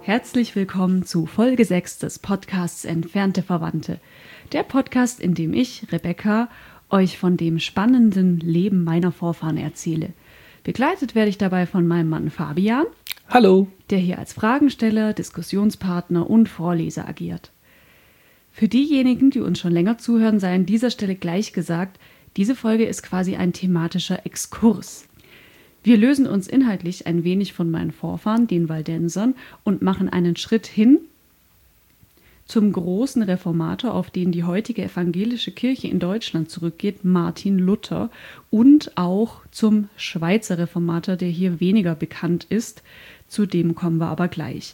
Herzlich willkommen zu Folge 6 des Podcasts Entfernte Verwandte. Der Podcast, in dem ich, Rebecca, euch von dem spannenden Leben meiner Vorfahren erzähle. Begleitet werde ich dabei von meinem Mann Fabian. Hallo. Der hier als Fragensteller, Diskussionspartner und Vorleser agiert. Für diejenigen, die uns schon länger zuhören, sei an dieser Stelle gleich gesagt, diese Folge ist quasi ein thematischer Exkurs. Wir lösen uns inhaltlich ein wenig von meinen Vorfahren, den Waldensern, und machen einen Schritt hin zum großen Reformator, auf den die heutige evangelische Kirche in Deutschland zurückgeht, Martin Luther, und auch zum Schweizer Reformator, der hier weniger bekannt ist. Zu dem kommen wir aber gleich.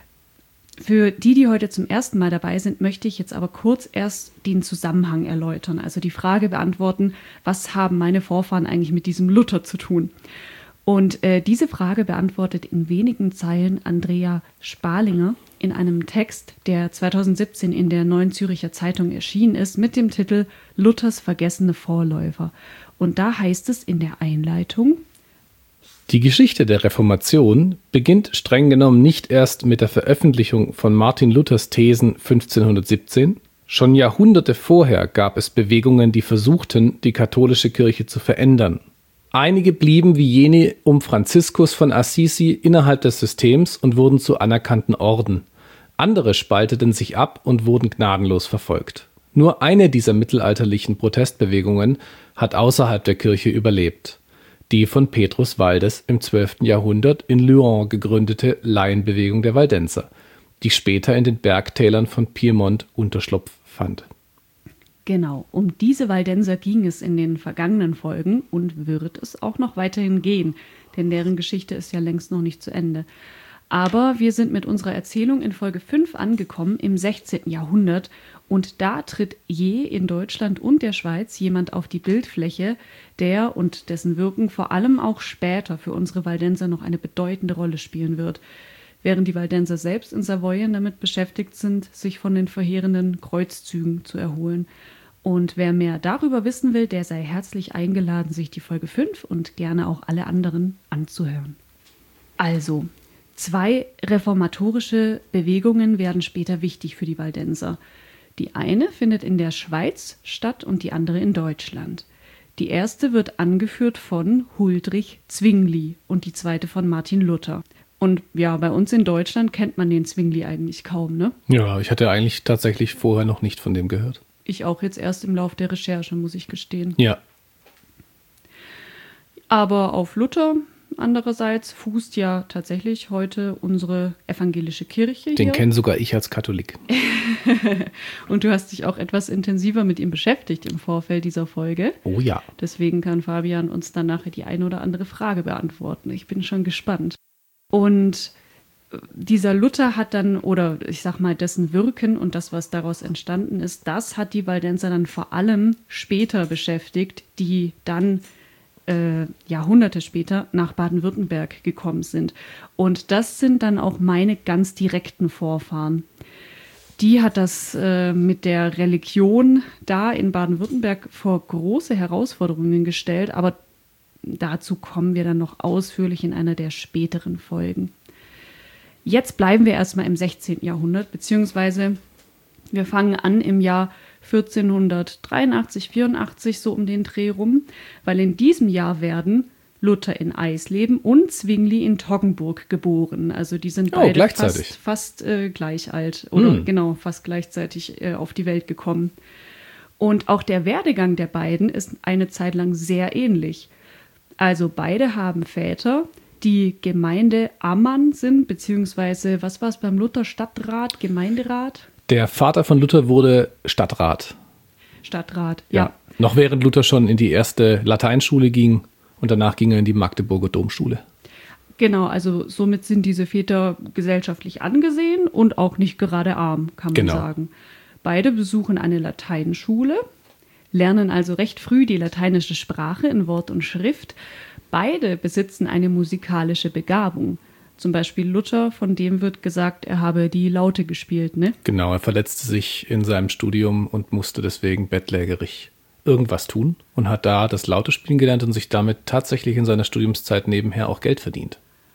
Für die heute zum ersten Mal dabei sind, möchte ich jetzt aber kurz erst den Zusammenhang erläutern, also die Frage beantworten, was haben meine Vorfahren eigentlich mit diesem Luther zu tun? Und diese Frage beantwortet in wenigen Zeilen Andrea Spalinger in einem Text, der 2017 in der Neuen Zürcher Zeitung erschienen ist, mit dem Titel Luthers vergessene Vorläufer. Und da heißt es in der Einleitung: Die Geschichte der Reformation beginnt streng genommen nicht erst mit der Veröffentlichung von Martin Luthers Thesen 1517. Schon Jahrhunderte vorher gab es Bewegungen, die versuchten, die katholische Kirche zu verändern. Einige blieben wie jene um Franziskus von Assisi innerhalb des Systems und wurden zu anerkannten Orden. Andere spalteten sich ab und wurden gnadenlos verfolgt. Nur eine dieser mittelalterlichen Protestbewegungen hat außerhalb der Kirche überlebt: die von Petrus Waldes im 12. Jahrhundert in Lyon gegründete Laienbewegung der Waldenser, die später in den Bergtälern von Piemont Unterschlupf fand. Genau, um diese Waldenser ging es in den vergangenen Folgen und wird es auch noch weiterhin gehen, denn deren Geschichte ist ja längst noch nicht zu Ende. Aber wir sind mit unserer Erzählung in Folge 5 angekommen im 16. Jahrhundert und da tritt je in Deutschland und der Schweiz jemand auf die Bildfläche, der und dessen Wirken vor allem auch später für unsere Waldenser noch eine bedeutende Rolle spielen wird, während die Waldenser selbst in Savoyen damit beschäftigt sind, sich von den verheerenden Kreuzzügen zu erholen. Und wer mehr darüber wissen will, der sei herzlich eingeladen, sich die Folge 5 und gerne auch alle anderen anzuhören. Also, 2 reformatorische Bewegungen werden später wichtig für die Waldenser. Die eine findet in der Schweiz statt und die andere in Deutschland. Die erste wird angeführt von Huldrych Zwingli und die zweite von Martin Luther. Und ja, bei uns in Deutschland kennt man den Zwingli eigentlich kaum, ne? Ja, ich hatte eigentlich tatsächlich vorher noch nicht von dem gehört. Ich auch jetzt erst im Lauf der Recherche, muss ich gestehen. Ja. Aber auf Luther andererseits fußt ja tatsächlich heute unsere evangelische Kirche. Den kenne sogar ich als Katholik. Und du hast dich auch etwas intensiver mit ihm beschäftigt im Vorfeld dieser Folge. Oh ja. Deswegen kann Fabian uns dann nachher die eine oder andere Frage beantworten. Ich bin schon gespannt. Und dieser Luther hat dann, oder ich sag mal, dessen Wirken und das, was daraus entstanden ist, das hat die Waldenser dann vor allem später beschäftigt, die dann Jahrhunderte später nach Baden-Württemberg gekommen sind. Und das sind dann auch meine ganz direkten Vorfahren. Die hat das mit der Religion da in Baden-Württemberg vor große Herausforderungen gestellt, aber dazu kommen wir dann noch ausführlich in einer der späteren Folgen. Jetzt bleiben wir erstmal im 16. Jahrhundert, beziehungsweise wir fangen an im Jahr 1483, 84, so um den Dreh rum, weil in diesem Jahr werden Luther in Eisleben und Zwingli in Toggenburg geboren. Also die sind beide fast gleich alt oder genau, fast gleichzeitig auf die Welt gekommen. Und auch der Werdegang der beiden ist eine Zeit lang sehr ähnlich. Also beide haben Väter, die Gemeindeammann sind, beziehungsweise, was war es beim Luther, Stadtrat, Gemeinderat? Der Vater von Luther wurde Stadtrat. Stadtrat, ja. Noch während Luther schon in die erste Lateinschule ging und danach ging er in die Magdeburger Domschule. Genau, also somit sind diese Väter gesellschaftlich angesehen und auch nicht gerade arm, kann man sagen. Beide besuchen eine Lateinschule, lernen also recht früh die lateinische Sprache in Wort und Schrift. Beide besitzen eine musikalische Begabung. Zum Beispiel Luther, von dem wird gesagt, er habe die Laute gespielt, ne? Genau, er verletzte sich in seinem Studium und musste deswegen bettlägerig irgendwas tun und hat da das Laute spielen gelernt und sich damit tatsächlich in seiner Studiumszeit nebenher auch Geld verdient.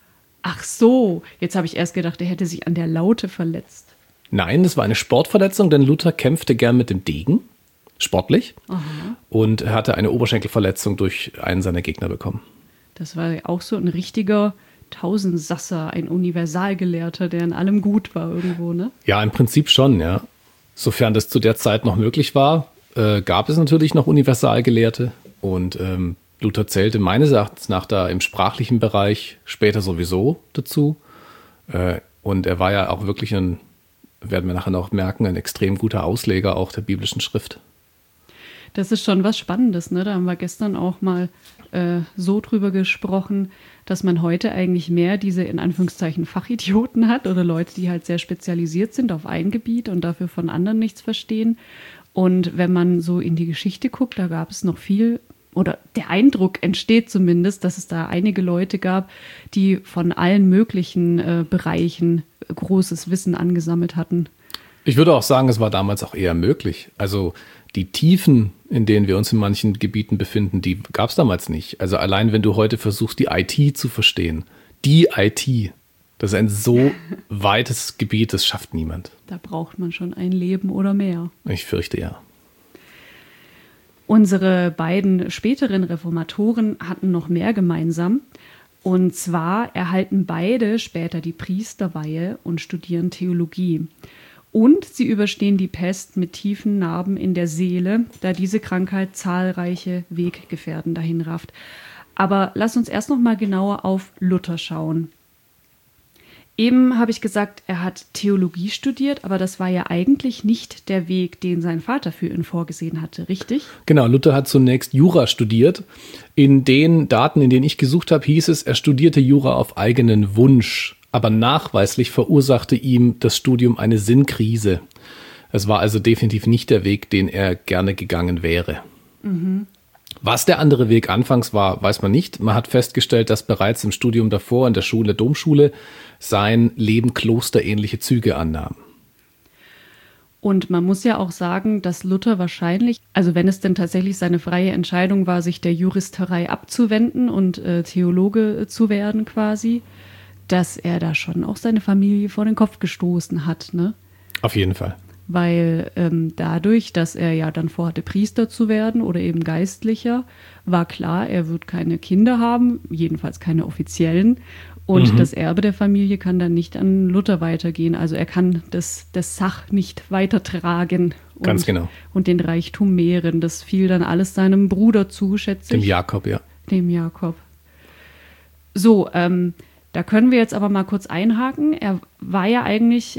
Ach so, jetzt habe ich erst gedacht, er hätte sich an der Laute verletzt. Nein, das war eine Sportverletzung, denn Luther kämpfte gern mit dem Degen, sportlich, und er hatte eine Oberschenkelverletzung durch einen seiner Gegner bekommen. Das war auch so ein richtiger Tausendsasser, ein Universalgelehrter, der in allem gut war irgendwo, ne? Ja, im Prinzip schon, ja. Sofern das zu der Zeit noch möglich war, gab es natürlich noch Universalgelehrte und Luther zählte meines Erachtens nach da im sprachlichen Bereich später sowieso dazu. Und er war ja auch wirklich werden wir nachher noch merken, ein extrem guter Ausleger auch der biblischen Schrift. Das ist schon was Spannendes, ne? Da haben wir gestern auch mal so drüber gesprochen, dass man heute eigentlich mehr diese in Anführungszeichen Fachidioten hat oder Leute, die halt sehr spezialisiert sind auf ein Gebiet und dafür von anderen nichts verstehen. Und wenn man so in die Geschichte guckt, da gab es noch viel, oder der Eindruck entsteht zumindest, dass es da einige Leute gab, die von allen möglichen Bereichen großes Wissen angesammelt hatten. Ich würde auch sagen, es war damals auch eher möglich. Also die Tiefen, in denen wir uns in manchen Gebieten befinden, die gab es damals nicht. Also allein wenn du heute versuchst, die IT zu verstehen, die IT, das ist ein so weites Gebiet, das schafft niemand. Da braucht man schon ein Leben oder mehr. Ich fürchte ja. Unsere beiden späteren Reformatoren hatten noch mehr gemeinsam. Und zwar erhalten beide später die Priesterweihe und studieren Theologie. Und sie überstehen die Pest mit tiefen Narben in der Seele, da diese Krankheit zahlreiche Weggefährten dahin rafft. Aber lass uns erst noch mal genauer auf Luther schauen. Eben habe ich gesagt, er hat Theologie studiert, aber das war ja eigentlich nicht der Weg, den sein Vater für ihn vorgesehen hatte, richtig? Genau, Luther hat zunächst Jura studiert. In den Daten, in denen ich gesucht habe, hieß es, er studierte Jura auf eigenen Wunsch. Aber nachweislich verursachte ihm das Studium eine Sinnkrise. Es war also definitiv nicht der Weg, den er gerne gegangen wäre. Was der andere Weg anfangs war, weiß man nicht. Man hat festgestellt, dass bereits im Studium davor in der Domschule, sein Leben klosterähnliche Züge annahm. Und man muss ja auch sagen, dass Luther wahrscheinlich, also wenn es denn tatsächlich seine freie Entscheidung war, sich der Juristerei abzuwenden und Theologe zu werden quasi, dass er da schon auch seine Familie vor den Kopf gestoßen hat, ne? Auf jeden Fall. Weil dadurch, dass er ja dann vorhatte, Priester zu werden oder eben Geistlicher, war klar, er wird keine Kinder haben, jedenfalls keine offiziellen. Und das Erbe der Familie kann dann nicht an Luther weitergehen. Also er kann das Sach nicht weitertragen. Ganz genau. Und den Reichtum mehren. Das fiel dann alles seinem Bruder zu, schätze ich. Dem Jakob, ja. Dem Jakob. So, da können wir jetzt aber mal kurz einhaken. Er war ja eigentlich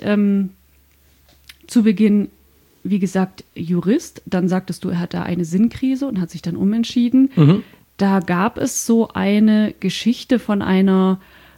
zu Beginn, wie gesagt, Jurist. Dann sagtest du, er hatte eine Sinnkrise und hat sich dann umentschieden. Da gab es so eine Geschichte von einer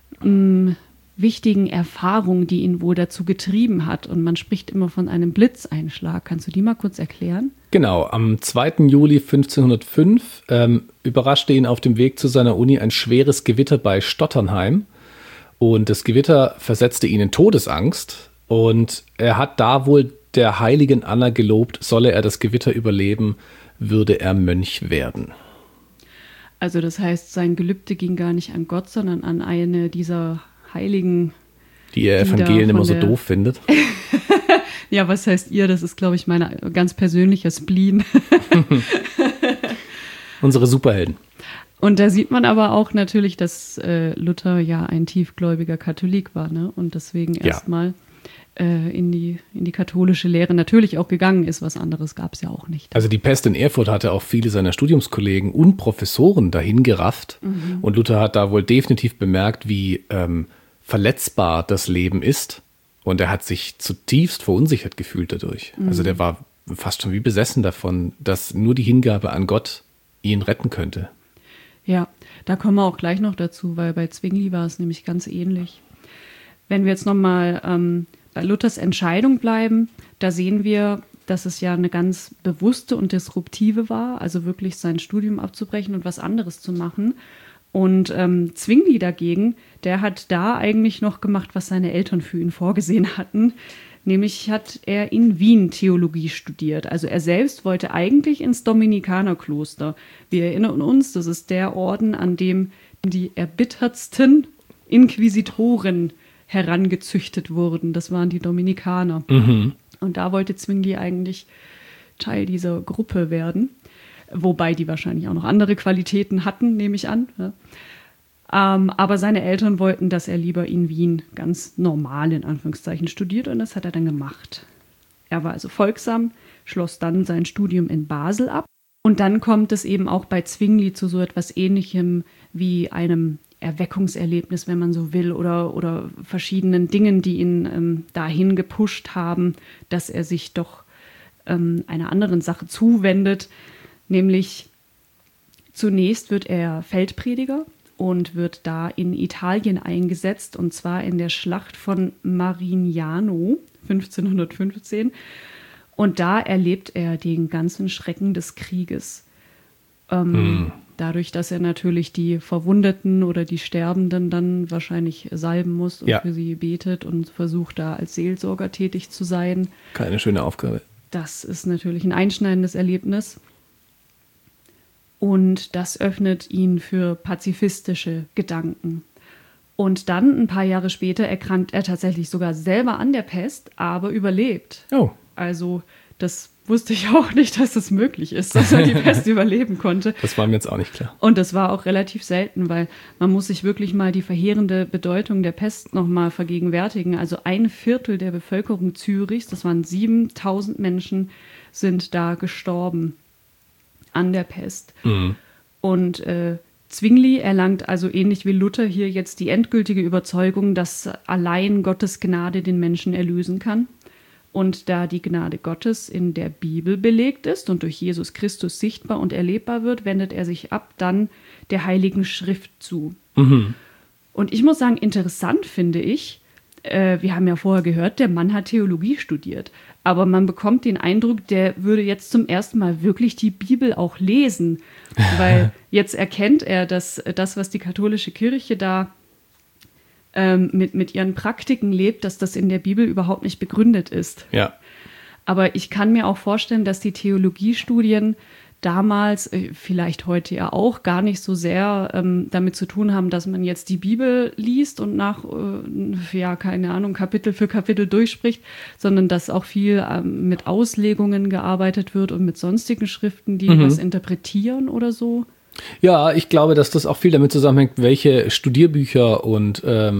wichtigen Erfahrung, die ihn wohl dazu getrieben hat. Und man spricht immer von einem Blitzeinschlag. Kannst du die mal kurz erklären? Genau, am 2. Juli 1505 überraschte ihn auf dem Weg zu seiner Uni ein schweres Gewitter bei Stotternheim. Und das Gewitter versetzte ihn in Todesangst. Und er hat da wohl der heiligen Anna gelobt, solle er das Gewitter überleben, würde er Mönch werden. Also das heißt, sein Gelübde ging gar nicht an Gott, sondern an eine dieser Heiligen, die ihr Evangelien immer so doof findet. Ja, was heißt ihr? Das ist, glaube ich, mein ganz persönlicher Spleen. Unsere Superhelden. Und da sieht man aber auch natürlich, dass Luther ja ein tiefgläubiger Katholik war, ne? Und deswegen erstmal in die katholische Lehre natürlich auch gegangen ist. Was anderes gab es ja auch nicht. Also die Pest in Erfurt hatte auch viele seiner Studiumskollegen und Professoren dahin gerafft. Und Luther hat da wohl definitiv bemerkt, wie verletzbar das Leben ist. Und er hat sich zutiefst verunsichert gefühlt dadurch. Also der war fast schon wie besessen davon, dass nur die Hingabe an Gott ihn retten könnte. Ja, da kommen wir auch gleich noch dazu, weil bei Zwingli war es nämlich ganz ähnlich. Wenn wir jetzt nochmal bei Luthers Entscheidung bleiben, da sehen wir, dass es ja eine ganz bewusste und disruptive war, also wirklich sein Studium abzubrechen und was anderes zu machen. Und Zwingli dagegen, der hat da eigentlich noch gemacht, was seine Eltern für ihn vorgesehen hatten. Nämlich hat er in Wien Theologie studiert. Also er selbst wollte eigentlich ins Dominikanerkloster. Wir erinnern uns, das ist der Orden, an dem die erbittertsten Inquisitoren herangezüchtet wurden. Das waren die Dominikaner. Mhm. Und da wollte Zwingli eigentlich Teil dieser Gruppe werden. Wobei die wahrscheinlich auch noch andere Qualitäten hatten, nehme ich an. Ja. Aber seine Eltern wollten, dass er lieber in Wien ganz normal in Anführungszeichen studiert, und das hat er dann gemacht. Er war also folgsam, schloss dann sein Studium in Basel ab, und dann kommt es eben auch bei Zwingli zu so etwas Ähnlichem wie einem Erweckungserlebnis, wenn man so will, oder verschiedenen Dingen, die ihn dahin gepusht haben, dass er sich doch einer anderen Sache zuwendet, nämlich zunächst wird er Feldprediger und wird da in Italien eingesetzt, und zwar in der Schlacht von Marignano 1515. Und da erlebt er den ganzen Schrecken des Krieges. Dadurch, dass er natürlich die Verwundeten oder die Sterbenden dann wahrscheinlich salben muss und für sie betet und versucht, da als Seelsorger tätig zu sein. Keine schöne Aufgabe. Das ist natürlich ein einschneidendes Erlebnis. Und das öffnet ihn für pazifistische Gedanken. Und dann, ein paar Jahre später, erkrankt er tatsächlich sogar selber an der Pest, aber überlebt. Oh. Also das wusste ich auch nicht, dass das möglich ist, dass er die Pest überleben konnte. Das war mir jetzt auch nicht klar. Und das war auch relativ selten, weil man muss sich wirklich mal die verheerende Bedeutung der Pest nochmal vergegenwärtigen. Also 1/4 der Bevölkerung Zürichs, das waren 7.000 Menschen, sind da gestorben an der Pest. Mhm. Und Zwingli erlangt also ähnlich wie Luther hier jetzt die endgültige Überzeugung, dass allein Gottes Gnade den Menschen erlösen kann. Und da die Gnade Gottes in der Bibel belegt ist und durch Jesus Christus sichtbar und erlebbar wird, wendet er sich ab dann der Heiligen Schrift zu. Mhm. Und ich muss sagen, interessant finde ich, wir haben ja vorher gehört, der Mann hat Theologie studiert. Aber man bekommt den Eindruck, der würde jetzt zum ersten Mal wirklich die Bibel auch lesen. Weil jetzt erkennt er, dass das, was die katholische Kirche da mit ihren Praktiken lebt, dass das in der Bibel überhaupt nicht begründet ist. Ja. Aber ich kann mir auch vorstellen, dass die Theologiestudien damals, vielleicht heute ja auch, gar nicht so sehr damit zu tun haben, dass man jetzt die Bibel liest und nach, keine Ahnung, Kapitel für Kapitel durchspricht, sondern dass auch viel mit Auslegungen gearbeitet wird und mit sonstigen Schriften, die was interpretieren oder so. Ja, ich glaube, dass das auch viel damit zusammenhängt, welche Studierbücher und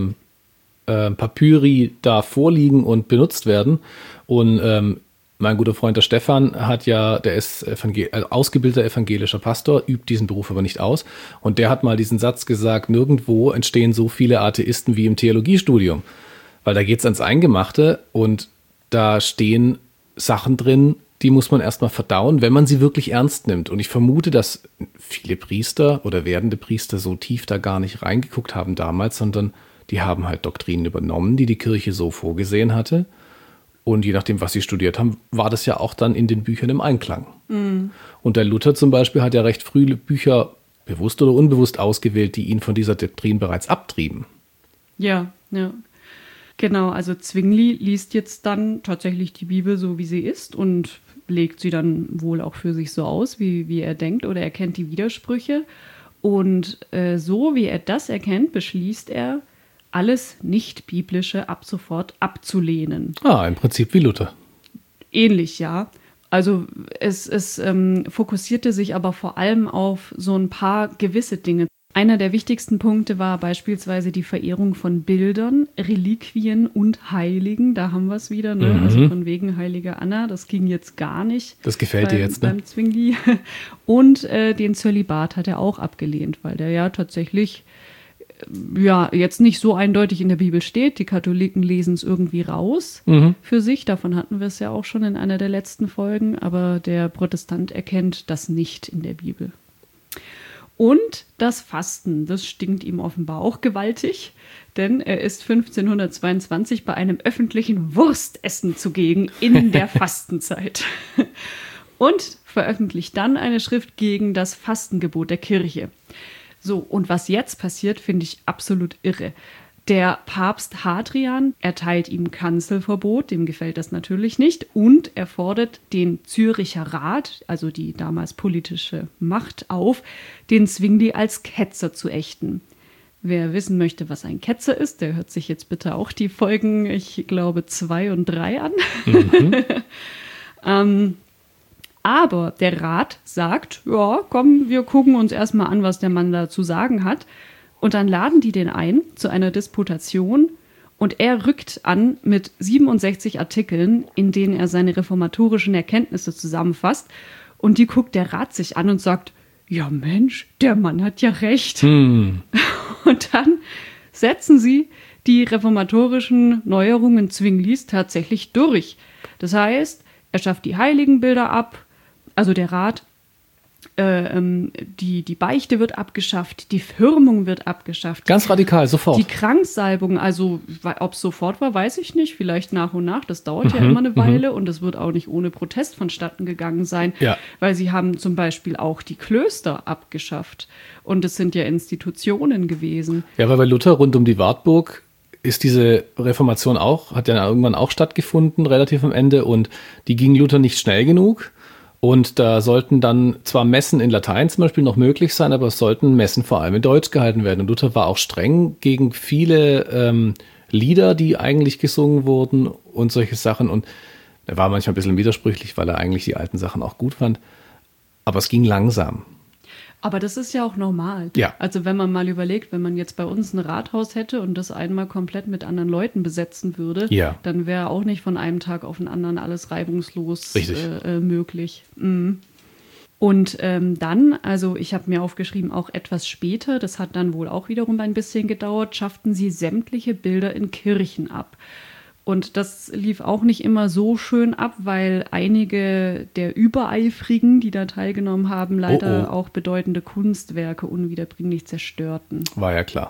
Papyri da vorliegen und benutzt werden. Und mein guter Freund der Stefan der ist ausgebildeter evangelischer Pastor, übt diesen Beruf aber nicht aus. Und der hat mal diesen Satz gesagt: Nirgendwo entstehen so viele Atheisten wie im Theologiestudium. Weil da geht es ans Eingemachte und da stehen Sachen drin, die muss man erstmal verdauen, wenn man sie wirklich ernst nimmt. Und ich vermute, dass viele Priester oder werdende Priester so tief da gar nicht reingeguckt haben damals, sondern die haben halt Doktrinen übernommen, die die Kirche so vorgesehen hatte. Und je nachdem, was sie studiert haben, war das ja auch dann in den Büchern im Einklang. Mhm. Und der Luther zum Beispiel hat ja recht früh Bücher, bewusst oder unbewusst, ausgewählt, die ihn von dieser Doktrin bereits abtrieben. Ja. Genau, also Zwingli liest jetzt dann tatsächlich die Bibel so, wie sie ist, und legt sie dann wohl auch für sich so aus, wie er denkt, oder erkennt die Widersprüche. Und so wie er das erkennt, beschließt er, alles Nicht-Biblische ab sofort abzulehnen. Im Prinzip wie Luther. Ähnlich, ja. Also es fokussierte sich aber vor allem auf so ein paar gewisse Dinge. Einer der wichtigsten Punkte war beispielsweise die Verehrung von Bildern, Reliquien und Heiligen. Da haben wir es wieder, ne? Mhm. Also von wegen Heilige Anna, das ging jetzt gar nicht. Das gefällt dir jetzt, ne? Beim Zwingli. Und den Zölibat hat er auch abgelehnt, weil der ja tatsächlich jetzt nicht so eindeutig in der Bibel steht. Die Katholiken lesen es irgendwie raus für sich. Davon hatten wir es ja auch schon in einer der letzten Folgen. Aber der Protestant erkennt das nicht in der Bibel. Und das Fasten, das stinkt ihm offenbar auch gewaltig, denn er ist 1522 bei einem öffentlichen Wurstessen zugegen in der Fastenzeit und veröffentlicht dann eine Schrift gegen das Fastengebot der Kirche. So, und was jetzt passiert, finde ich absolut irre. Der Papst Hadrian erteilt ihm Kanzelverbot, dem gefällt das natürlich nicht, und er fordert den Züricher Rat, also die damals politische Macht, auf, den Zwingli als Ketzer zu ächten. Wer wissen möchte, was ein Ketzer ist, der hört sich jetzt bitte auch die Folgen, ich glaube, 2 und 3 an. Aber der Rat sagt, ja, komm, wir gucken uns erstmal an, was der Mann da zu sagen hat. Und dann laden die den ein zu einer Disputation und er rückt an mit 67 Artikeln, in denen er seine reformatorischen Erkenntnisse zusammenfasst. Und die guckt der Rat sich an und sagt, ja Mensch, der Mann hat ja recht. Und dann setzen sie die reformatorischen Neuerungen Zwinglis tatsächlich durch. Das heißt, er schafft die Heiligenbilder ab, also der Rat, die Beichte wird abgeschafft, die Firmung wird abgeschafft. Ganz radikal, sofort. Die Kranksalbung, also ob es sofort war, weiß ich nicht, vielleicht nach und nach, das dauert ja immer eine Weile und es wird auch nicht ohne Protest vonstatten gegangen sein, weil sie haben zum Beispiel auch die Klöster abgeschafft und es sind ja Institutionen gewesen. Ja, weil bei Luther rund um die Wartburg ist diese Reformation hat ja irgendwann auch stattgefunden, relativ am Ende, und die ging Luther nicht schnell genug. Und da sollten dann zwar Messen in Latein zum Beispiel noch möglich sein, aber es sollten Messen vor allem in Deutsch gehalten werden. Und Luther war auch streng gegen viele Lieder, die eigentlich gesungen wurden und solche Sachen. Und er war manchmal ein bisschen widersprüchlich, weil er eigentlich die alten Sachen auch gut fand. Aber es ging langsam. Aber das ist ja auch normal. Ja. Also wenn man mal überlegt, wenn man jetzt bei uns ein Rathaus hätte und das einmal komplett mit anderen Leuten besetzen würde, dann wäre auch nicht von einem Tag auf den anderen alles reibungslos möglich. Und dann, also ich habe mir aufgeschrieben, auch etwas später, das hat dann wohl auch wiederum ein bisschen gedauert, schafften sie sämtliche Bilder in Kirchen ab. Und das lief auch nicht immer so schön ab, weil einige der Übereifrigen, die da teilgenommen haben, leider auch bedeutende Kunstwerke unwiederbringlich zerstörten. War ja klar.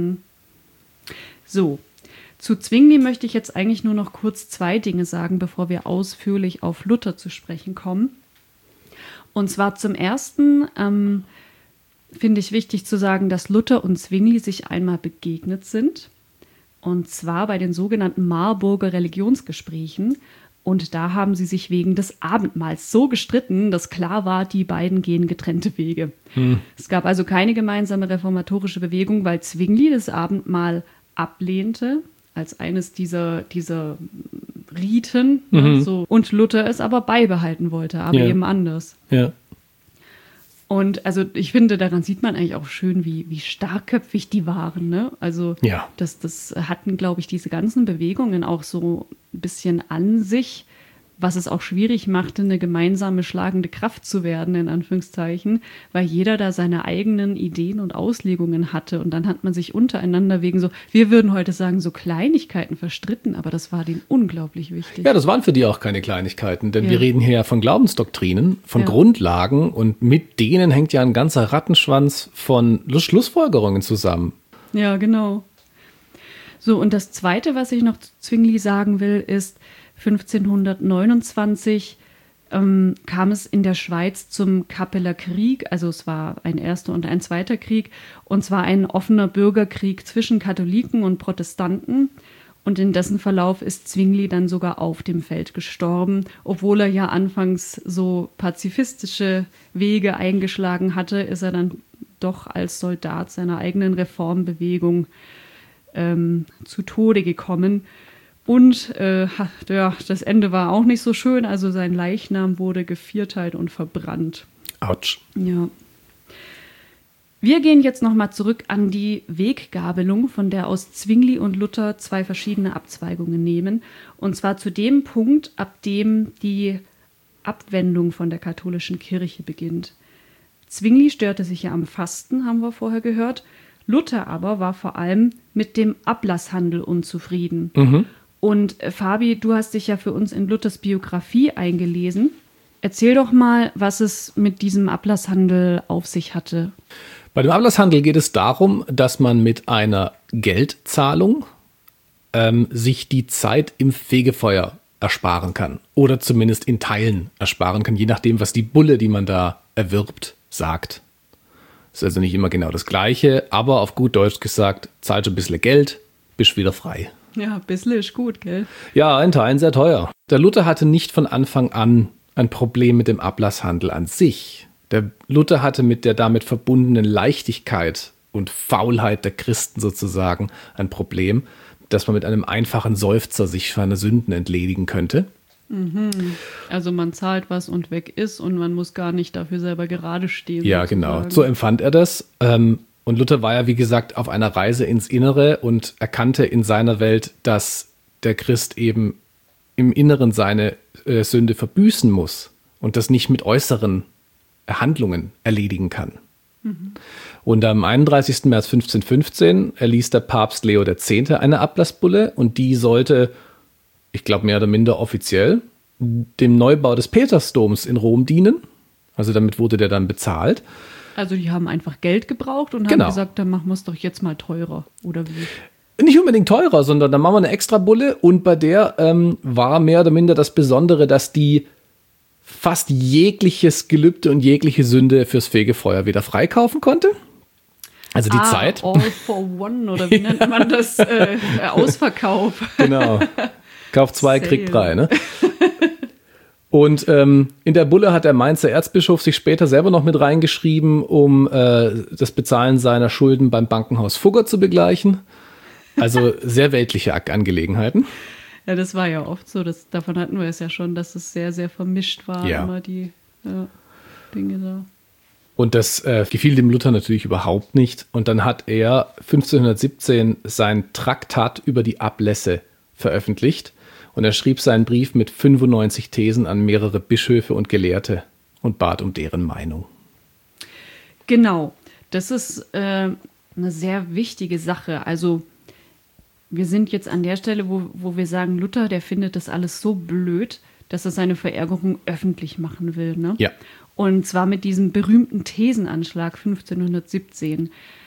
So, zu Zwingli möchte ich jetzt eigentlich nur noch kurz 2 Dinge sagen, bevor wir ausführlich auf Luther zu sprechen kommen. Und zwar zum Ersten finde ich wichtig zu sagen, dass Luther und Zwingli sich einmal begegnet sind. Und zwar bei den sogenannten Marburger Religionsgesprächen. Und da haben sie sich wegen des Abendmahls so gestritten, dass klar war, die beiden gehen getrennte Wege. Es gab also keine gemeinsame reformatorische Bewegung, weil Zwingli das Abendmahl ablehnte, als eines dieser Riten. So. Und Luther es aber beibehalten wollte, aber eben anders. Ja. Und also ich finde, daran sieht man eigentlich auch schön, wie starkköpfig die waren. Ne? Also das hatten, glaube ich, diese ganzen Bewegungen auch so ein bisschen an sich, was es auch schwierig machte, eine gemeinsame schlagende Kraft zu werden, in Anführungszeichen, weil jeder da seine eigenen Ideen und Auslegungen hatte. Und dann hat man sich untereinander wegen so, wir würden heute sagen, so Kleinigkeiten verstritten, aber das war denen unglaublich wichtig. Ja, das waren für die auch keine Kleinigkeiten, denn wir reden hier ja von Glaubensdoktrinen, von Grundlagen, und mit denen hängt ja ein ganzer Rattenschwanz von Schlussfolgerungen zusammen. Ja, genau. So, und das Zweite, was ich noch zu Zwingli sagen will, ist, 1529 kam es in der Schweiz zum Kappeler Krieg, also es war ein erster und ein zweiter Krieg, und zwar ein offener Bürgerkrieg zwischen Katholiken und Protestanten, und in dessen Verlauf ist Zwingli dann sogar auf dem Feld gestorben, obwohl er ja anfangs so pazifistische Wege eingeschlagen hatte, ist er dann doch als Soldat seiner eigenen Reformbewegung zu Tode gekommen. Und das Ende war auch nicht so schön, also sein Leichnam wurde gevierteilt und verbrannt. Autsch. Ja. Wir gehen jetzt nochmal zurück an die Weggabelung, von der aus Zwingli und Luther 2 verschiedene Abzweigungen nehmen. Und zwar zu dem Punkt, ab dem die Abwendung von der katholischen Kirche beginnt. Zwingli störte sich ja am Fasten, haben wir vorher gehört. Luther aber war vor allem mit dem Ablasshandel unzufrieden. Und Fabi, du hast dich ja für uns in Luthers Biografie eingelesen. Erzähl doch mal, was es mit diesem Ablasshandel auf sich hatte. Bei dem Ablasshandel geht es darum, dass man mit einer Geldzahlung sich die Zeit im Fegefeuer ersparen kann. Oder zumindest in Teilen ersparen kann, je nachdem, was die Bulle, die man da erwirbt, sagt. Das ist also nicht immer genau das Gleiche, aber auf gut Deutsch gesagt, zahlst ein bisschen Geld, bist wieder frei. Ja, ein bisschen ist gut, gell? Ja, in Teilen sehr teuer. Der Luther hatte nicht von Anfang an ein Problem mit dem Ablasshandel an sich. Der Luther hatte mit der damit verbundenen Leichtigkeit und Faulheit der Christen sozusagen ein Problem, dass man mit einem einfachen Seufzer sich seiner Sünden entledigen könnte. Also man zahlt was und weg ist und man muss gar nicht dafür selber gerade stehen. Ja, sozusagen. genau. So empfand er das. Und Luther war ja, wie gesagt, auf einer Reise ins Innere und erkannte in seiner Welt, dass der Christ eben im Inneren seine Sünde verbüßen muss und das nicht mit äußeren Handlungen erledigen kann. Und am 31. März 1515 erließ der Papst Leo X. eine Ablassbulle und die sollte, ich glaube mehr oder minder offiziell, dem Neubau des Petersdoms in Rom dienen. Also damit wurde der dann bezahlt. Also die haben einfach Geld gebraucht und Genau. haben gesagt, dann machen wir es doch jetzt mal teurer, oder wie? Nicht unbedingt teurer, sondern dann machen wir eine extra Bulle und bei der war mehr oder minder das Besondere, dass die fast jegliches Gelübde und jegliche Sünde fürs Fegefeuer wieder freikaufen konnte. Also die Zeit. All for one, oder wie nennt man das? Ausverkauf. Genau. Kauf 2, Sale. krieg 3, ne? Und in der Bulle hat der Mainzer Erzbischof sich später selber noch mit reingeschrieben, um das Bezahlen seiner Schulden beim Bankenhaus Fugger zu begleichen. Also sehr weltliche Angelegenheiten. Ja, das war ja oft so. Davon hatten wir es ja schon, dass es sehr, sehr vermischt war, Ja. immer die Dinge da. Und das gefiel dem Luther natürlich überhaupt nicht. Und dann hat er 1517 sein Traktat über die Ablässe veröffentlicht. Und er schrieb seinen Brief mit 95 Thesen an mehrere Bischöfe und Gelehrte und bat um deren Meinung. Genau, das ist eine sehr wichtige Sache. Also wir sind jetzt an der Stelle, wo wir sagen, Luther, der findet das alles so blöd, dass er seine Verärgerung öffentlich machen will. Ne? Ja. Und zwar mit diesem berühmten Thesenanschlag 1517.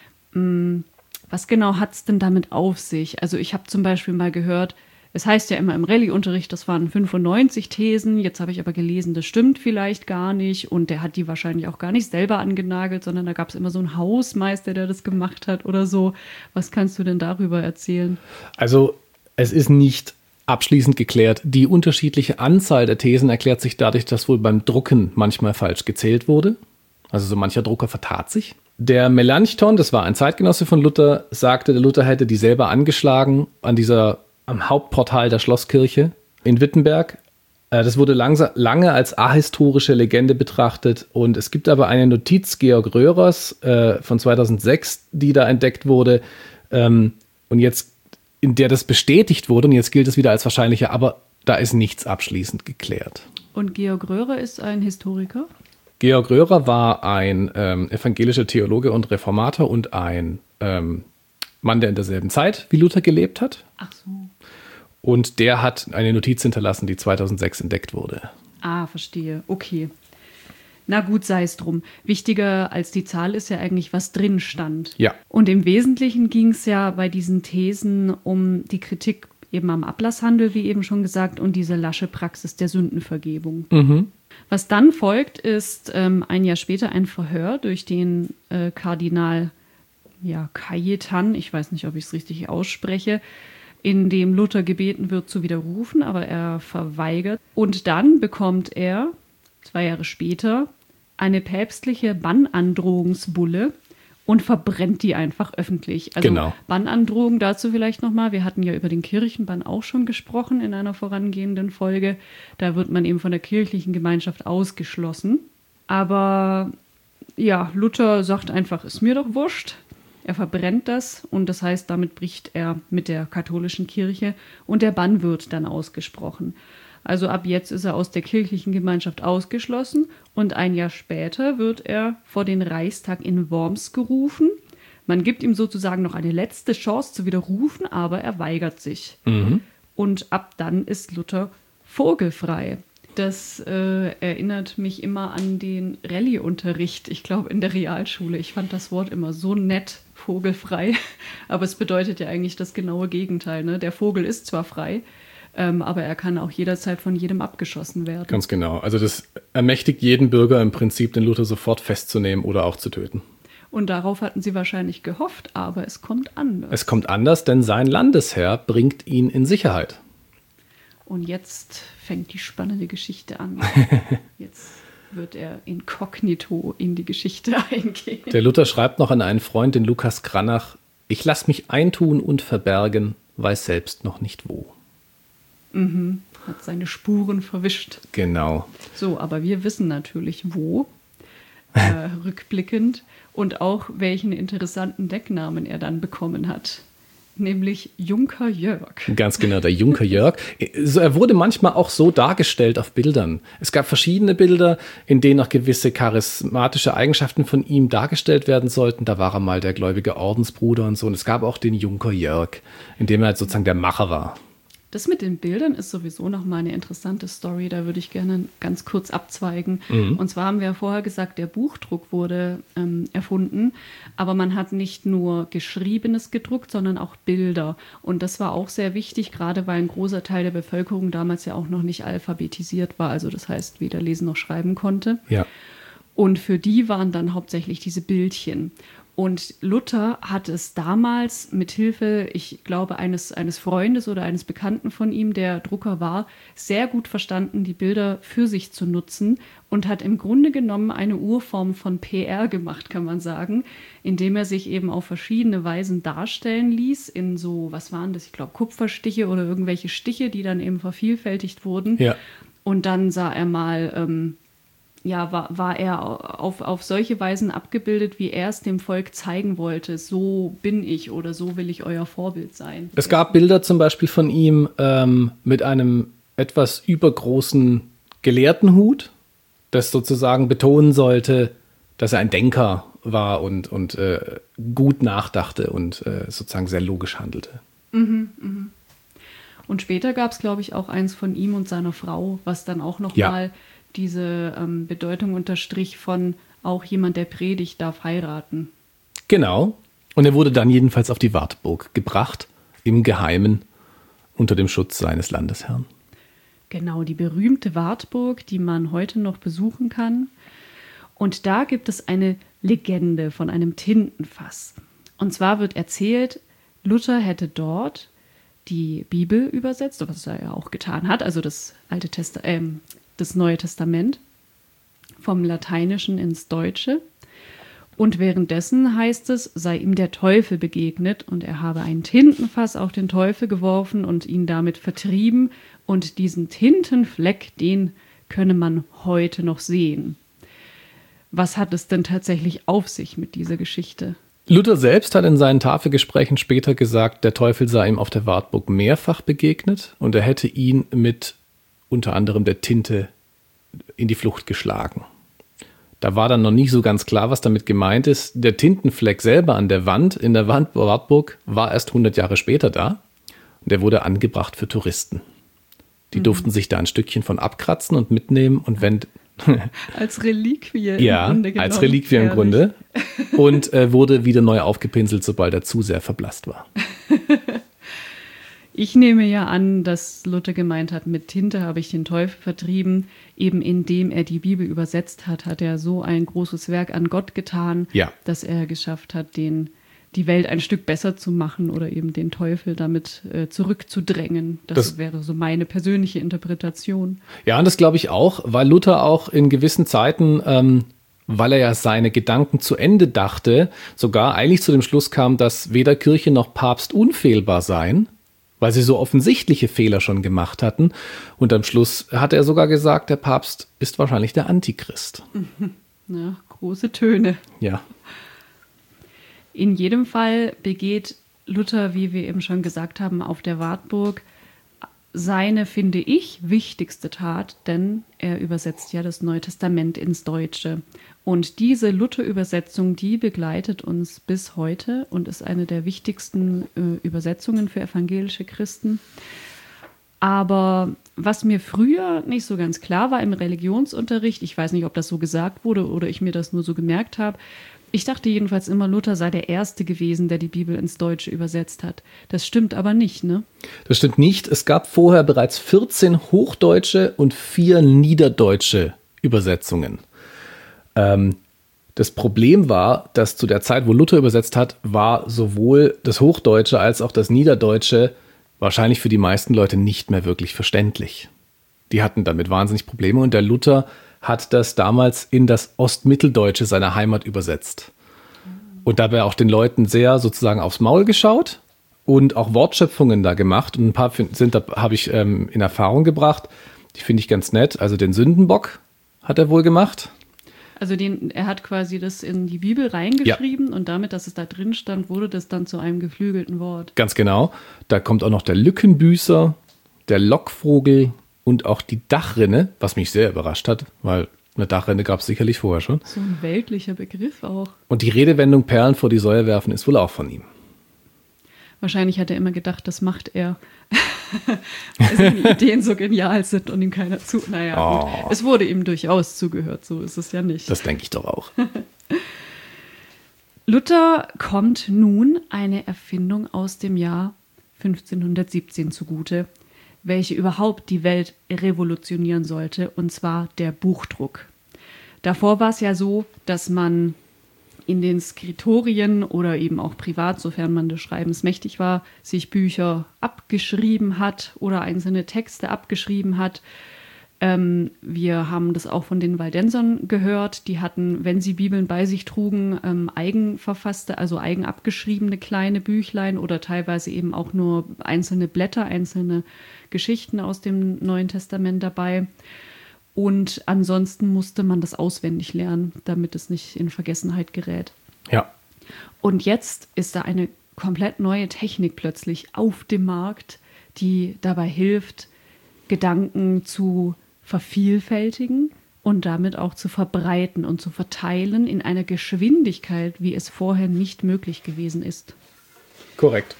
Was genau hat es denn damit auf sich? Also ich habe zum Beispiel mal gehört, es heißt ja immer im Rallye-Unterricht, das waren 95 Thesen. Jetzt habe ich aber gelesen, das stimmt vielleicht gar nicht. Und der hat die wahrscheinlich auch gar nicht selber angenagelt, sondern da gab es immer so einen Hausmeister, der das gemacht hat oder so. Was kannst du denn darüber erzählen? Also es ist nicht abschließend geklärt. Die unterschiedliche Anzahl der Thesen erklärt sich dadurch, dass wohl beim Drucken manchmal falsch gezählt wurde. Also so mancher Drucker vertat sich. Der Melanchthon, das war ein Zeitgenosse von Luther, sagte, der Luther hätte die selber angeschlagen am Hauptportal der Schlosskirche in Wittenberg. Das wurde lange als ahistorische Legende betrachtet und es gibt aber eine Notiz Georg Röhrers von 2006, die da entdeckt wurde und jetzt in der das bestätigt wurde und jetzt gilt es wieder als wahrscheinlicher, aber da ist nichts abschließend geklärt. Und Georg Röhrer ist ein Historiker? Georg Röhrer war ein evangelischer Theologe und Reformator und ein Mann, der in derselben Zeit wie Luther gelebt hat. Ach so. Und der hat eine Notiz hinterlassen, die 2006 entdeckt wurde. Ah, verstehe. Okay. Na gut, sei es drum. Wichtiger als die Zahl ist ja eigentlich, was drin stand. Ja. Und im Wesentlichen ging es ja bei diesen Thesen um die Kritik eben am Ablasshandel, wie eben schon gesagt, und diese lasche Praxis der Sündenvergebung. Was dann folgt, ist ein Jahr später ein Verhör durch den Kardinal Cajetan, ich weiß nicht, ob ich es richtig ausspreche, in dem Luther gebeten wird, zu widerrufen, aber er verweigert. Und dann bekommt er 2 Jahre später eine päpstliche Bannandrohungsbulle und verbrennt die einfach öffentlich. Also Genau. Bannandrohung dazu vielleicht nochmal. Wir hatten ja über den Kirchenbann auch schon gesprochen in einer vorangehenden Folge. Da wird man eben von der kirchlichen Gemeinschaft ausgeschlossen. Aber ja, Luther sagt einfach, ist mir doch wurscht. Er verbrennt das und das heißt, damit bricht er mit der katholischen Kirche und der Bann wird dann ausgesprochen. Also ab jetzt ist er aus der kirchlichen Gemeinschaft ausgeschlossen und ein Jahr später wird er vor den Reichstag in Worms gerufen. Man gibt ihm sozusagen noch eine letzte Chance zu widerrufen, aber er weigert sich. Und ab dann ist Luther vogelfrei. Das erinnert mich immer an den Rallye-Unterricht, ich glaube in der Realschule. Ich fand das Wort immer so nett, vogelfrei, aber es bedeutet ja eigentlich das genaue Gegenteil. Ne? Der Vogel ist zwar frei, aber er kann auch jederzeit von jedem abgeschossen werden. Ganz genau. Also das ermächtigt jeden Bürger im Prinzip, den Luther sofort festzunehmen oder auch zu töten. Und darauf hatten sie wahrscheinlich gehofft, aber es kommt anders. Es kommt anders, denn sein Landesherr bringt ihn in Sicherheit. Und jetzt fängt die spannende Geschichte an. Jetzt wird er inkognito in die Geschichte eingehen. Der Luther schreibt noch an einen Freund, den Lukas Cranach: Ich lass mich eintun und verbergen, weiß selbst noch nicht wo. Hat seine Spuren verwischt. Genau. So, aber wir wissen natürlich wo, rückblickend, und auch welchen interessanten Decknamen er dann bekommen hat. Nämlich Junker Jörg. Ganz genau, der Junker Jörg. Er wurde manchmal auch so dargestellt auf Bildern. Es gab verschiedene Bilder, in denen auch gewisse charismatische Eigenschaften von ihm dargestellt werden sollten. Da war er mal der gläubige Ordensbruder und so. Und es gab auch den Junker Jörg, in dem er halt sozusagen der Macher war. Das mit den Bildern ist sowieso nochmal eine interessante Story, da würde ich gerne ganz kurz abzweigen. Und zwar haben wir ja vorher gesagt, der Buchdruck wurde erfunden, aber man hat nicht nur Geschriebenes gedruckt, sondern auch Bilder. Und das war auch sehr wichtig, gerade weil ein großer Teil der Bevölkerung damals ja auch noch nicht alphabetisiert war, also das heißt weder lesen noch schreiben konnte. Ja. Und für die waren dann hauptsächlich diese Bildchen. Und Luther hat es damals mit Hilfe, ich glaube, eines Freundes oder eines Bekannten von ihm, der Drucker war, sehr gut verstanden, die Bilder für sich zu nutzen und hat im Grunde genommen eine Urform von PR gemacht, kann man sagen, indem er sich eben auf verschiedene Weisen darstellen ließ, in so, was waren das, ich glaube, Kupferstiche oder irgendwelche Stiche, die dann eben vervielfältigt wurden. Ja. Und dann sah er mal... war er auf solche Weisen abgebildet, wie er es dem Volk zeigen wollte. So bin ich oder so will ich euer Vorbild sein. Es gab Bilder zum Beispiel von ihm mit einem etwas übergroßen Gelehrtenhut, das sozusagen betonen sollte, dass er ein Denker war und gut nachdachte und sozusagen sehr logisch handelte. Und später gab es, glaube ich, auch eins von ihm und seiner Frau, was dann auch nochmal diese Bedeutung unterstrich von auch jemand, der predigt, darf heiraten. Genau. Und er wurde dann jedenfalls auf die Wartburg gebracht, im Geheimen, unter dem Schutz seines Landesherrn. Genau, die berühmte Wartburg, die man heute noch besuchen kann. Und da gibt es eine Legende von einem Tintenfass. Und zwar wird erzählt, Luther hätte dort die Bibel übersetzt, was er ja auch getan hat, also das Neue Testament, vom Lateinischen ins Deutsche. Und währenddessen heißt es, sei ihm der Teufel begegnet und er habe ein Tintenfass auf den Teufel geworfen und ihn damit vertrieben. Und diesen Tintenfleck, den könne man heute noch sehen. Was hat es denn tatsächlich auf sich mit dieser Geschichte? Luther selbst hat in seinen Tafelgesprächen später gesagt, der Teufel sei ihm auf der Wartburg mehrfach begegnet und er hätte ihn mit unter anderem der Tinte in die Flucht geschlagen. Da war dann noch nicht so ganz klar, was damit gemeint ist. Der Tintenfleck selber an der Wand, in der Wartburg, war erst 100 Jahre später da. Und der wurde angebracht für Touristen. Die durften sich da ein Stückchen von abkratzen und mitnehmen. Und wenn als Reliquie im ja, Grunde genommen. als Reliquie im Grunde. Und wurde wieder neu aufgepinselt, sobald er zu sehr verblasst war. Ich nehme ja an, dass Luther gemeint hat, mit Tinte habe ich den Teufel vertrieben. Eben indem er die Bibel übersetzt hat, hat er so ein großes Werk an Gott getan, dass er geschafft hat, die Welt ein Stück besser zu machen oder eben den Teufel damit zurückzudrängen. Das wäre so meine persönliche Interpretation. Ja, und das glaube ich auch, weil Luther auch in gewissen Zeiten, weil er ja seine Gedanken zu Ende dachte, sogar eigentlich zu dem Schluss kam, dass weder Kirche noch Papst unfehlbar seien, weil sie so offensichtliche Fehler schon gemacht hatten. Und am Schluss hat er sogar gesagt, der Papst ist wahrscheinlich der Antichrist. Ja, große Töne. Ja. In jedem Fall begeht Luther, wie wir eben schon gesagt haben, auf der Wartburg seine, finde ich, wichtigste Tat, denn er übersetzt ja das Neue Testament ins Deutsche. Und diese Luther-Übersetzung, die begleitet uns bis heute und ist eine der wichtigsten Übersetzungen für evangelische Christen. Aber was mir früher nicht so ganz klar war im Religionsunterricht, ich weiß nicht, ob das so gesagt wurde oder ich mir das nur so gemerkt habe, ich dachte jedenfalls immer, Luther sei der Erste gewesen, der die Bibel ins Deutsche übersetzt hat. Das stimmt aber nicht, ne? Das stimmt nicht. Es gab vorher bereits 14 hochdeutsche und 4 niederdeutsche Übersetzungen. Das Problem war, dass zu der Zeit, wo Luther übersetzt hat, war sowohl das Hochdeutsche als auch das Niederdeutsche wahrscheinlich für die meisten Leute nicht mehr wirklich verständlich. Die hatten damit wahnsinnig Probleme und der Luther hat das damals in das Ostmitteldeutsche seiner Heimat übersetzt. Und dabei auch den Leuten sehr sozusagen aufs Maul geschaut und auch Wortschöpfungen da gemacht. Und ein paar habe ich in Erfahrung gebracht. Die finde ich ganz nett. Also den Sündenbock hat er wohl gemacht. Also er hat quasi das in die Bibel reingeschrieben und damit, dass es da drin stand, wurde das dann zu einem geflügelten Wort. Ganz genau. Da kommt auch noch der Lückenbüßer, der Lockvogel und auch die Dachrinne, was mich sehr überrascht hat, weil eine Dachrinne gab es sicherlich vorher schon. So ein weltlicher Begriff auch. Und die Redewendung Perlen vor die Säue werfen ist wohl auch von ihm. Wahrscheinlich hat er immer gedacht, das macht er, weil seine Ideen so genial sind und ihm keiner zu. Naja, gut. Es wurde ihm durchaus zugehört, so ist es ja nicht. Das denke ich doch auch. Luther kommt nun eine Erfindung aus dem Jahr 1517 zugute, welche überhaupt die Welt revolutionieren sollte, und zwar der Buchdruck. Davor war es ja so, dass man in den Skritorien oder eben auch privat, sofern man des Schreibens mächtig war, sich Bücher abgeschrieben hat oder einzelne Texte abgeschrieben hat. Wir haben das auch von den Waldensern gehört. Die hatten, wenn sie Bibeln bei sich trugen, eigenverfasste, also eigen abgeschriebene kleine Büchlein oder teilweise eben auch nur einzelne Blätter, einzelne Geschichten aus dem Neuen Testament dabei. Und ansonsten musste man das auswendig lernen, damit es nicht in Vergessenheit gerät. Ja. Und jetzt ist da eine komplett neue Technik plötzlich auf dem Markt, die dabei hilft, Gedanken zu vervielfältigen und damit auch zu verbreiten und zu verteilen in einer Geschwindigkeit, wie es vorher nicht möglich gewesen ist. Korrekt.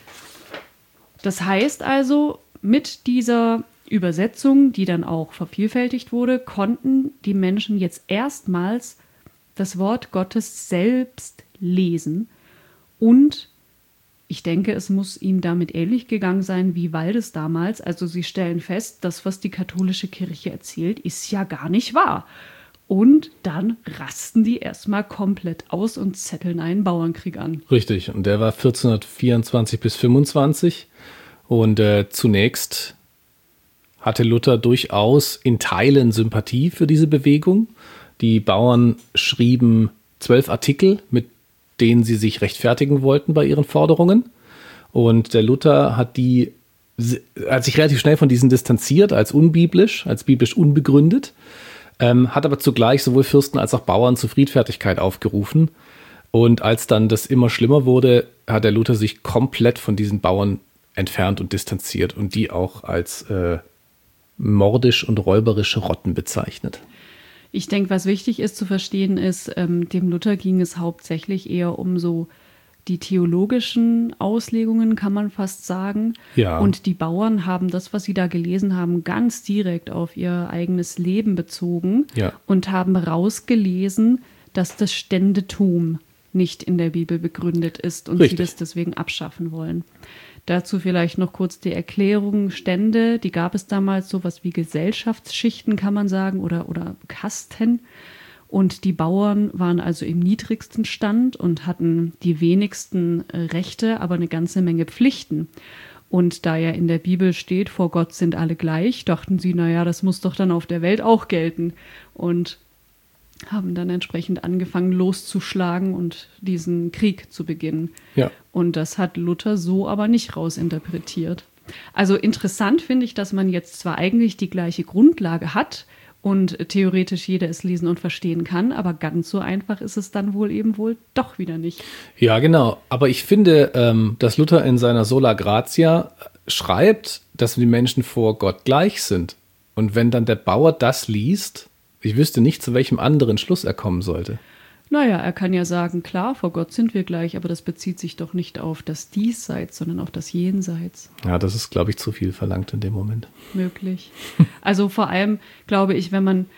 Das heißt also, mit dieser Übersetzung, die dann auch vervielfältigt wurde, konnten die Menschen jetzt erstmals das Wort Gottes selbst lesen. Und ich denke, es muss ihm damit ähnlich gegangen sein wie Waldes damals. Also sie stellen fest, das, was die katholische Kirche erzählt, ist ja gar nicht wahr. Und dann rasten die erstmal komplett aus und zetteln einen Bauernkrieg an. Richtig, und der war 1424 bis 25. Und zunächst hatte Luther durchaus in Teilen Sympathie für diese Bewegung. Die Bauern schrieben 12 Artikel, mit denen sie sich rechtfertigen wollten bei ihren Forderungen. Und der Luther hat sich relativ schnell von diesen distanziert, als unbiblisch, als biblisch unbegründet, hat aber zugleich sowohl Fürsten als auch Bauern zur Friedfertigkeit aufgerufen. Und als dann das immer schlimmer wurde, hat der Luther sich komplett von diesen Bauern entfernt und distanziert und die auch als mordisch und räuberische Rotten bezeichnet. Ich denke, was wichtig ist zu verstehen ist, dem Luther ging es hauptsächlich eher um so die theologischen Auslegungen, kann man fast sagen. Ja. Und die Bauern haben das, was sie da gelesen haben, ganz direkt auf ihr eigenes Leben bezogen und haben rausgelesen, dass das Ständetum nicht in der Bibel begründet ist und sie das deswegen abschaffen wollen. Dazu vielleicht noch kurz die Erklärung. Stände, die gab es damals, sowas wie Gesellschaftsschichten, kann man sagen, oder Kasten. Und die Bauern waren also im niedrigsten Stand und hatten die wenigsten Rechte, aber eine ganze Menge Pflichten. Und da ja in der Bibel steht, vor Gott sind alle gleich, dachten sie, naja, das muss doch dann auf der Welt auch gelten. Und haben dann entsprechend angefangen loszuschlagen und diesen Krieg zu beginnen. Ja. Und das hat Luther so aber nicht rausinterpretiert. Also interessant finde ich, dass man jetzt zwar eigentlich die gleiche Grundlage hat und theoretisch jeder es lesen und verstehen kann, aber ganz so einfach ist es dann wohl doch wieder nicht. Ja, genau. Aber ich finde, dass Luther in seiner Sola Gratia schreibt, dass die Menschen vor Gott gleich sind. Und wenn dann der Bauer das liest, ich wüsste nicht, zu welchem anderen Schluss er kommen sollte. Naja, er kann ja sagen, klar, vor Gott sind wir gleich, aber das bezieht sich doch nicht auf das Diesseits, sondern auf das Jenseits. Ja, das ist, glaube ich, zu viel verlangt in dem Moment. Möglich. Also vor allem, glaube ich, wenn man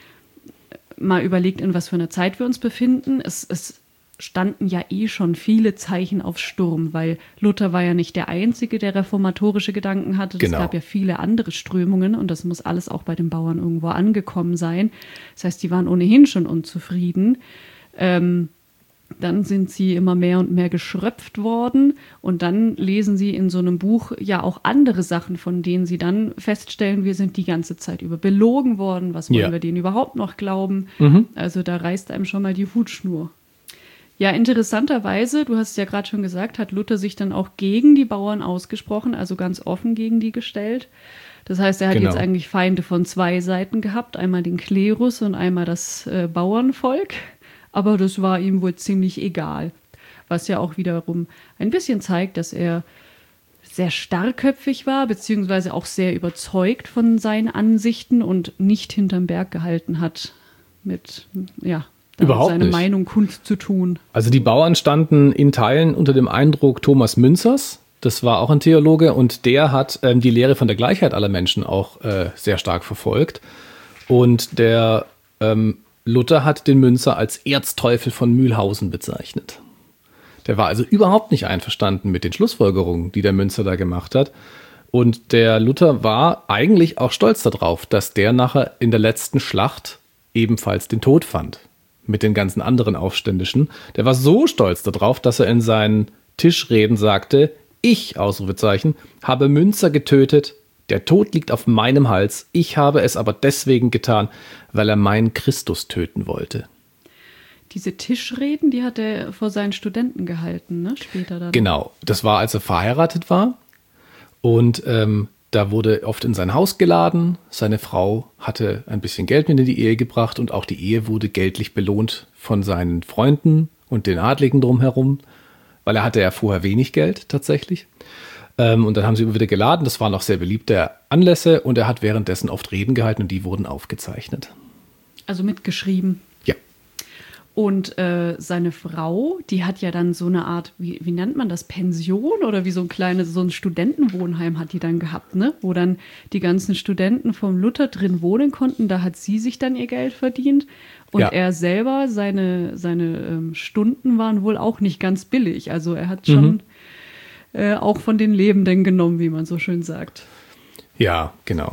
mal überlegt, in was für einer Zeit wir uns befinden, es standen ja schon viele Zeichen auf Sturm, weil Luther war ja nicht der Einzige, der reformatorische Gedanken hatte. Es gab ja viele andere Strömungen und das muss alles auch bei den Bauern irgendwo angekommen sein. Das heißt, die waren ohnehin schon unzufrieden. Dann sind sie immer mehr und mehr geschröpft worden und dann lesen sie in so einem Buch ja auch andere Sachen, von denen sie dann feststellen, wir sind die ganze Zeit über belogen worden, was wollen wir denen überhaupt noch glauben? Also da reißt einem schon mal die Hutschnur. Ja, interessanterweise, du hast es ja gerade schon gesagt, hat Luther sich dann auch gegen die Bauern ausgesprochen, also ganz offen gegen die gestellt. Das heißt, er hat jetzt eigentlich Feinde von zwei Seiten gehabt, einmal den Klerus und einmal das Bauernvolk. Aber das war ihm wohl ziemlich egal, was ja auch wiederum ein bisschen zeigt, dass er sehr starkköpfig war, beziehungsweise auch sehr überzeugt von seinen Ansichten und nicht hinterm Berg gehalten hat, mit Überhaupt seine nicht. Meinung kundzutun. Also die Bauern standen in Teilen unter dem Eindruck Thomas Münzers, das war auch ein Theologe, und der hat die Lehre von der Gleichheit aller Menschen auch sehr stark verfolgt. Und der Luther hat den Münzer als Erzteufel von Mühlhausen bezeichnet. Der war also überhaupt nicht einverstanden mit den Schlussfolgerungen, die der Münzer da gemacht hat. Und der Luther war eigentlich auch stolz darauf, dass der nachher in der letzten Schlacht ebenfalls den Tod fand. Mit den ganzen anderen Aufständischen. Der war so stolz darauf, dass er in seinen Tischreden sagte, ich, Ausrufezeichen, habe Münzer getötet, der Tod liegt auf meinem Hals, ich habe es aber deswegen getan, weil er meinen Christus töten wollte. Diese Tischreden, die hat er vor seinen Studenten gehalten, ne? Später dann. Genau, das war, als er verheiratet war und da wurde oft in sein Haus geladen. Seine Frau hatte ein bisschen Geld mit in die Ehe gebracht und auch die Ehe wurde geldlich belohnt von seinen Freunden und den Adligen drumherum, weil er hatte ja vorher wenig Geld tatsächlich. Und dann haben sie immer wieder geladen. Das waren auch sehr beliebte Anlässe und er hat währenddessen oft Reden gehalten und die wurden aufgezeichnet. Also mitgeschrieben. Ja. Und seine Frau, die hat ja dann so eine Art, wie nennt man das, Pension oder wie so ein Studentenwohnheim hat die dann gehabt, ne? Wo dann die ganzen Studenten vom Luther drin wohnen konnten. Da hat sie sich dann ihr Geld verdient. Und er selber, seine Stunden waren wohl auch nicht ganz billig. Also er hat schon auch von den Lebenden genommen, wie man so schön sagt. Ja, genau.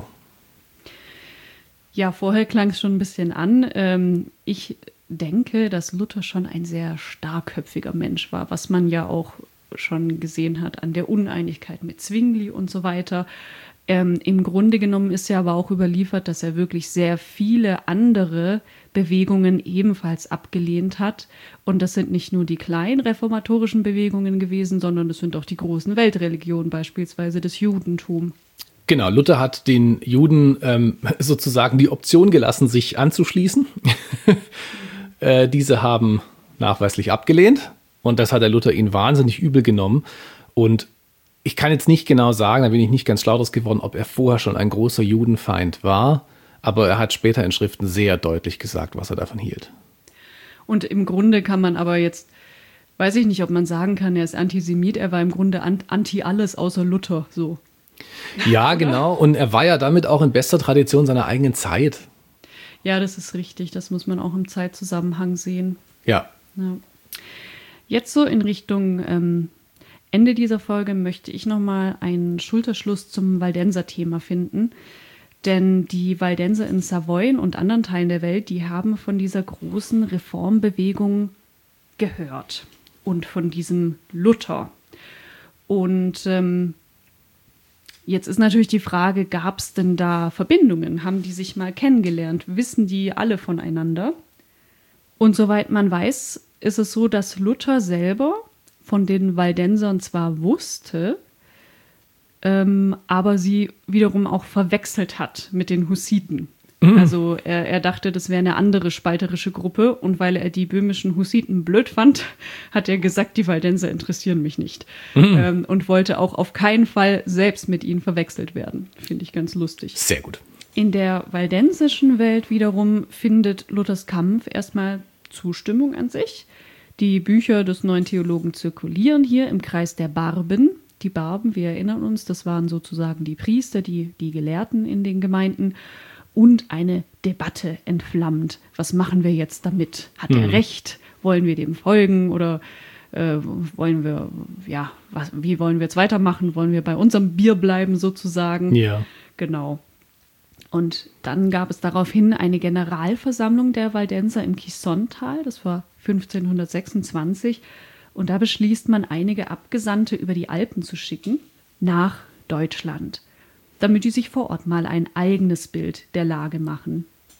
Ja, vorher klang es schon ein bisschen an. Ich denke, dass Luther schon ein sehr starkköpfiger Mensch war, was man ja auch schon gesehen hat an der Uneinigkeit mit Zwingli und so weiter. Im Grunde genommen ist ja aber auch überliefert, dass er wirklich sehr viele andere Bewegungen ebenfalls abgelehnt hat. Und das sind nicht nur die kleinen reformatorischen Bewegungen gewesen, sondern das sind auch die großen Weltreligionen, beispielsweise das Judentum. Genau, Luther hat den Juden sozusagen die Option gelassen, sich anzuschließen. Diese haben nachweislich abgelehnt und das hat der Luther ihnen wahnsinnig übel genommen. Und ich kann jetzt nicht genau sagen, da bin ich nicht ganz schlau draus geworden, ob er vorher schon ein großer Judenfeind war, aber er hat später in Schriften sehr deutlich gesagt, was er davon hielt. Und im Grunde kann man aber jetzt, weiß ich nicht, ob man sagen kann, er ist Antisemit, er war im Grunde anti alles außer Luther, so. Ja, genau, und er war ja damit auch in bester Tradition seiner eigenen Zeit. Ja, das ist richtig. Das muss man auch im Zeitzusammenhang sehen. Ja. Jetzt so in Richtung Ende dieser Folge möchte ich nochmal einen Schulterschluss zum Waldenser-Thema finden. Denn die Waldenser in Savoyen und anderen Teilen der Welt, die haben von dieser großen Reformbewegung gehört. Und von diesem Luther. Und jetzt ist natürlich die Frage, gab es denn da Verbindungen? Haben die sich mal kennengelernt? Wissen die alle voneinander? Und soweit man weiß, ist es so, dass Luther selber von den Waldensern zwar wusste, aber sie wiederum auch verwechselt hat mit den Hussiten. Also er dachte, das wäre eine andere spalterische Gruppe und weil er die böhmischen Hussiten blöd fand, hat er gesagt, die Waldenser interessieren mich nicht. Und wollte auch auf keinen Fall selbst mit ihnen verwechselt werden. Finde ich ganz lustig. Sehr gut. In der waldensischen Welt wiederum findet Luthers Kampf erstmal Zustimmung an sich. Die Bücher des neuen Theologen zirkulieren hier im Kreis der Barben. Die Barben, wir erinnern uns, das waren sozusagen die Priester, die Gelehrten in den Gemeinden. Und eine Debatte entflammt. Was machen wir jetzt damit? Hat er recht? Wollen wir dem folgen? Oder wollen wir, wie wollen wir jetzt weitermachen? Wollen wir bei unserem Bier bleiben sozusagen? Ja. Genau. Und dann gab es daraufhin eine Generalversammlung der Waldenser im Chisontal. Das war 1526. Und da beschließt man, einige Abgesandte über die Alpen zu schicken nach Deutschland, damit die sich vor Ort mal ein eigenes Bild der Lage machen.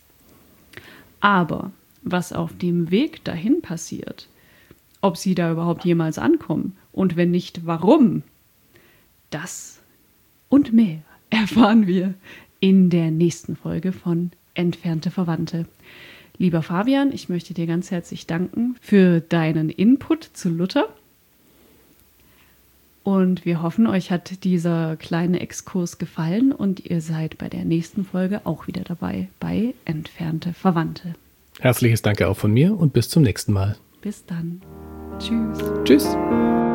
Aber was auf dem Weg dahin passiert, ob sie da überhaupt jemals ankommen und wenn nicht, warum, das und mehr erfahren wir in der nächsten Folge von Entfernte Verwandte. Lieber Fabian, ich möchte dir ganz herzlich danken für deinen Input zu Luther. Und wir hoffen, euch hat dieser kleine Exkurs gefallen und ihr seid bei der nächsten Folge auch wieder dabei bei Entfernte Verwandte. Herzliches Danke auch von mir und bis zum nächsten Mal. Bis dann. Tschüss. Tschüss.